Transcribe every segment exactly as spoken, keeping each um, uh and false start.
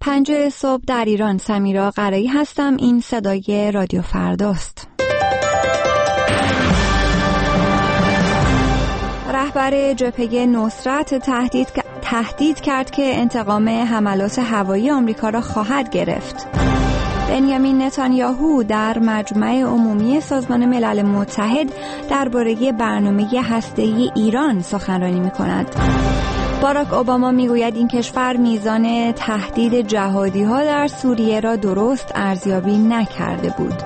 پنج صبح در ایران، سمیرا قرایی هستم. این صدای رادیو فرداست. رهبر جبهه نصرت تهدید تهدید کرد که انتقام حملات هوایی آمریکا را خواهد گرفت. بنیامین نتانیاهو در مجمع عمومی سازمان ملل متحد درباره برنامه هسته‌ای ایران سخنرانی می‌کند. باراک اوباما میگوید این کشور میزان تهدید جهادی‌ها در سوریه را درست ارزیابی نکرده بود.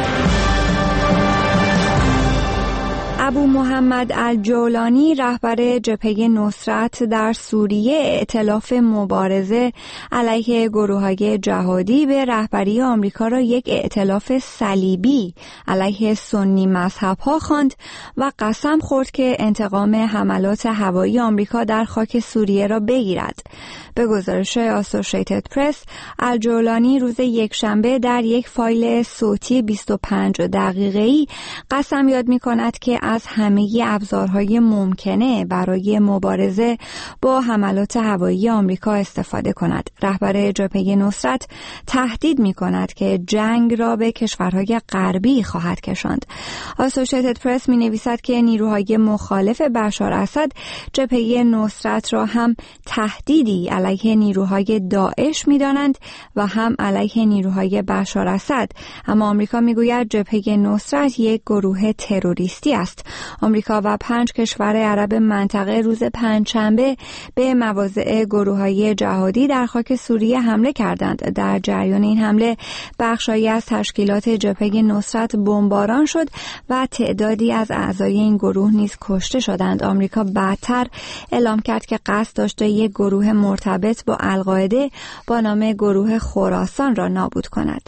ابو محمد الجولانی رهبر جبهه نصرت در سوریه ائتلاف مبارزه علیه گروه‌های جهادی به رهبری آمریکا را یک ائتلاف صلیبی علیه سنی مذهب‌ها خواند و قسم خورد که انتقام حملات هوایی آمریکا در خاک سوریه را بگیرد. به گزارش آسوشیتد پرس، الجولانی روز یکشنبه در یک فایل صوتی بیست و پنج دقیقه‌ای قسم یاد می‌کند که از همه ابزارهای ممکنه برای مبارزه با حملات هوایی آمریکا استفاده کند. رهبر جبهه نصرت تهدید می‌کند که جنگ را به کشورهای غربی خواهد کشاند. آسوشیتد پرس می‌نویسد که نیروهای مخالف بشار اسد جبهه نصرت را هم تهدیدی علیه نیروهای داعش می‌دانند و هم علیه نیروهای بشار اسد، اما آمریکا می‌گوید جبهه نصرت یک گروه تروریستی است. آمریکا و پنج کشور عرب منطقه روز پنجشنبه به مواضع گروه‌های جهادی در خاک سوریه حمله کردند. در جریان این حمله بخشایی از تشکیلات جبهه نصرت بمباران شد و تعدادی از اعضای این گروه نیز کشته شدند. آمریکا بعدتر اعلام کرد که قصد داشته یک گروه مرتبط با القاعده با نام گروه خراسان را نابود کند.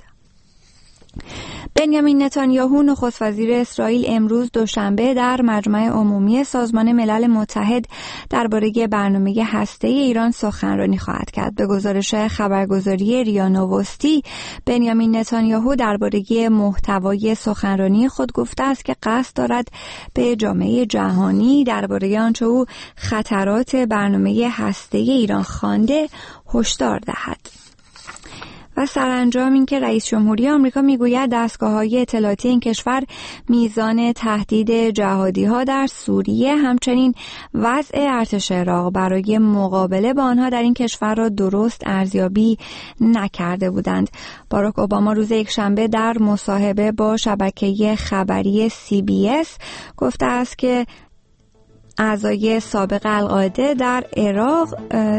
بنیامین نتانیاهو نخست وزیر اسرائیل امروز دوشنبه در مجمع عمومی سازمان ملل متحد درباره برنامه هسته‌ای ایران سخنرانی خواهد کرد. به گزارش خبرگزاری ریا نووستی، بنیامین نتانیاهو درباره محتوای سخنرانی خود گفته است که قصد دارد به جامعه جهانی درباره آنچه او خطرات برنامه هسته‌ای ایران خوانده هشدار دهد. و سرانجام این که رئیس جمهوری آمریکا میگوید دستگاه‌های اطلاعاتی این کشور میزان تهدید جهادی‌ها در سوریه همچنین وضع ارتش عراق برای مقابله با آنها در این کشور را درست ارزیابی نکرده بودند. باراک اوباما روز یکشنبه در مصاحبه با شبکه خبری سی بی اس گفته است که اعضای سابق القاعده در عراق